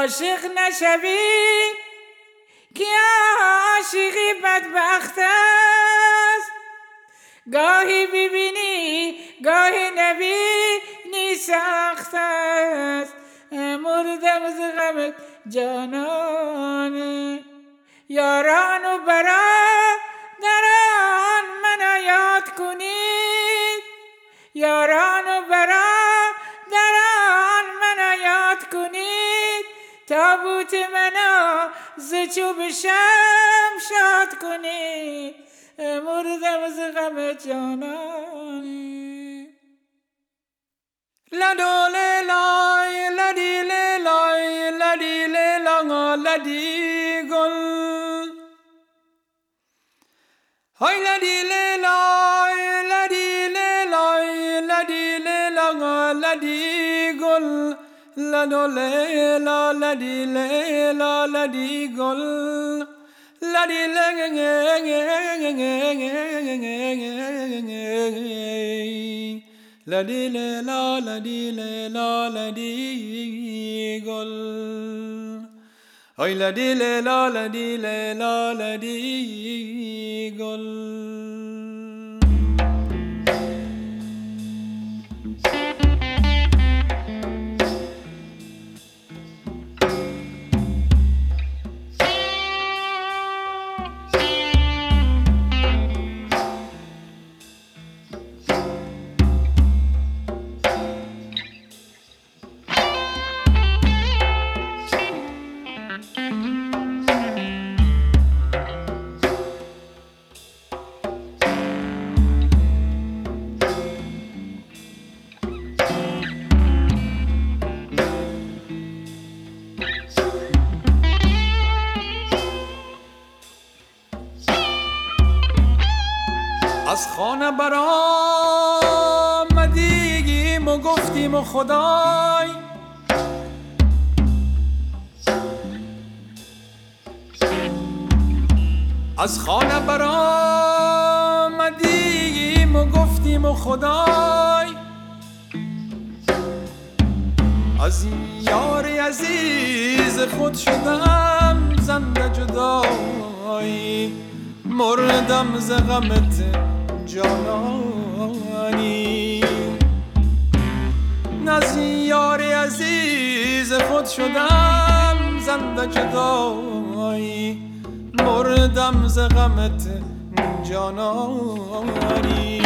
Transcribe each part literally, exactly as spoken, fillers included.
عاشق نشوی که عاشقی بدبخت است. گاهی ببینی گاهی نبینی سخت است. مردم ز غمت جانانه. یاران و برادران منو یاد کنید، یاران و برادران منو یاد کنید، تابوت منو ز چوب شمشاد کنید. مردم ز غم جانانی. لدو لیلای لدی لیلای لدی لیلای لدی گل. های لدی لیلای لدی لیلای لدی لیلای لدی گل. لدو لیلا لدی لیلا لدی گل. لدی لدی لیلا لدی لیلا لدی گل. های لدی لیلا لدی لیلا لدی گل. از خانه برآمدیم و گفتیم و خدای از خانه برآمدیم و گفتیم و خدای از یار عزیز خود شدم زنده جدای. مردم ز غمت جانانی. از یار عزیز خود شدم زنده جدای. مردم ز غمت جانانی.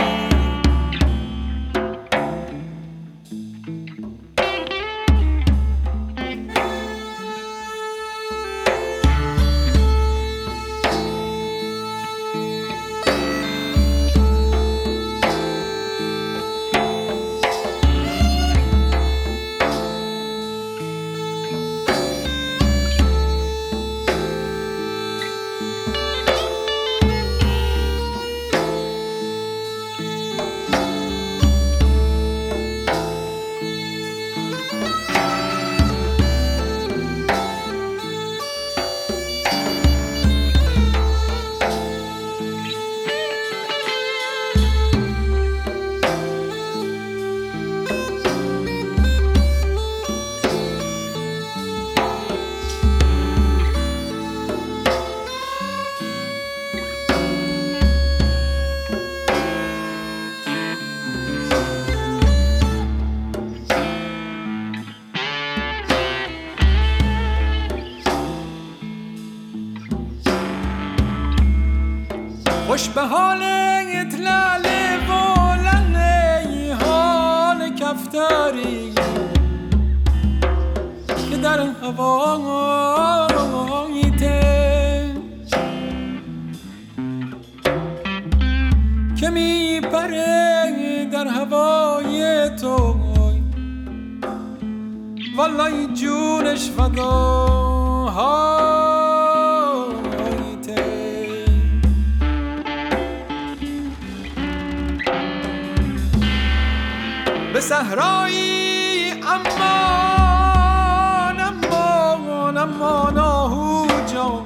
خوش به حالت لاله و لاله حال کفتاری که در هوایته که می پره در هوای تو. والله جونش فداها به صحرایی امان امان امان آهو جان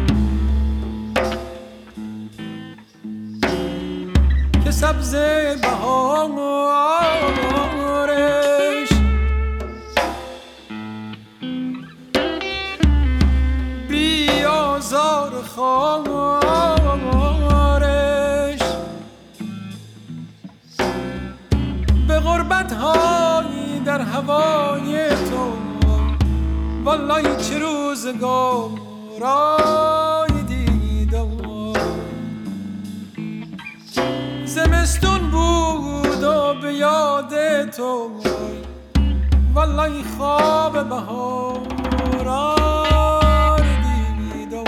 که سبز بهارش خارش به غربت هایی در هوای تو والله چه روزگارای دیدم زمستون بود و به یاد تو والله خواب بهاران دیدم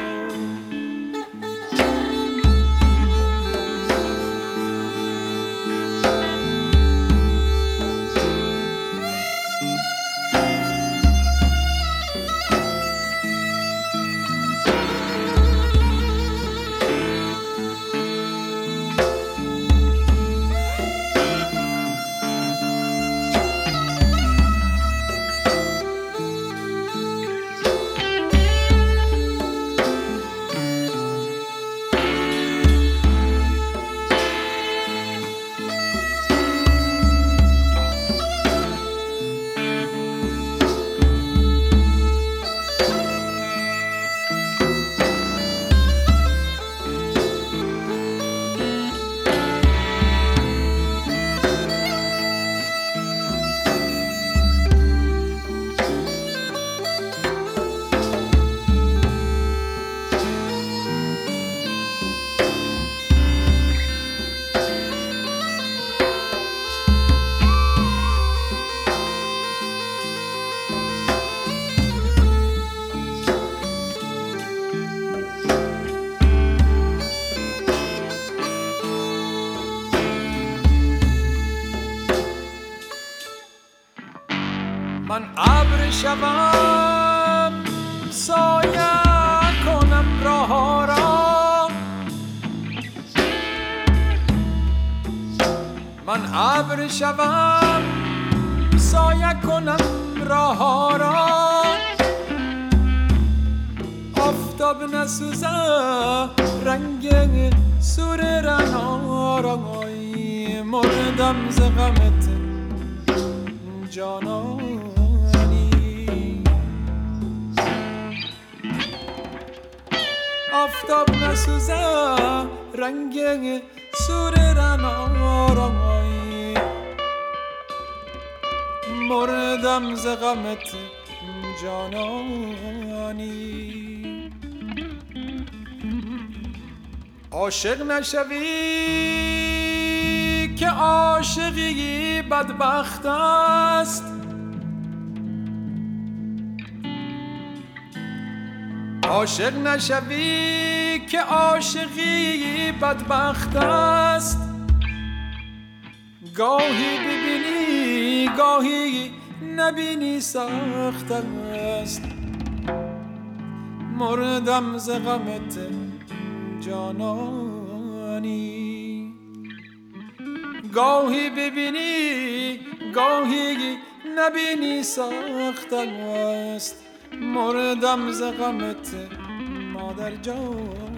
من ابر شوم سایه کنم راه را من ابر شوم سایه کنم راه را آفتاب نسوزه رنگ سور رنا را مردم ز غمت جانانی آفتاب نسوزه رنگ سور رنا را مردم ز غمت جانانی عاشق نشوی که عاشقی بدبخت است عاشق نشوی که عاشقی بدبخت است گاهی ببینی گاهی نبینی سخت است مردم ز غمت جانانی گاهی ببینی گاهی نبینی سخت است مردم ز غمت مادر جان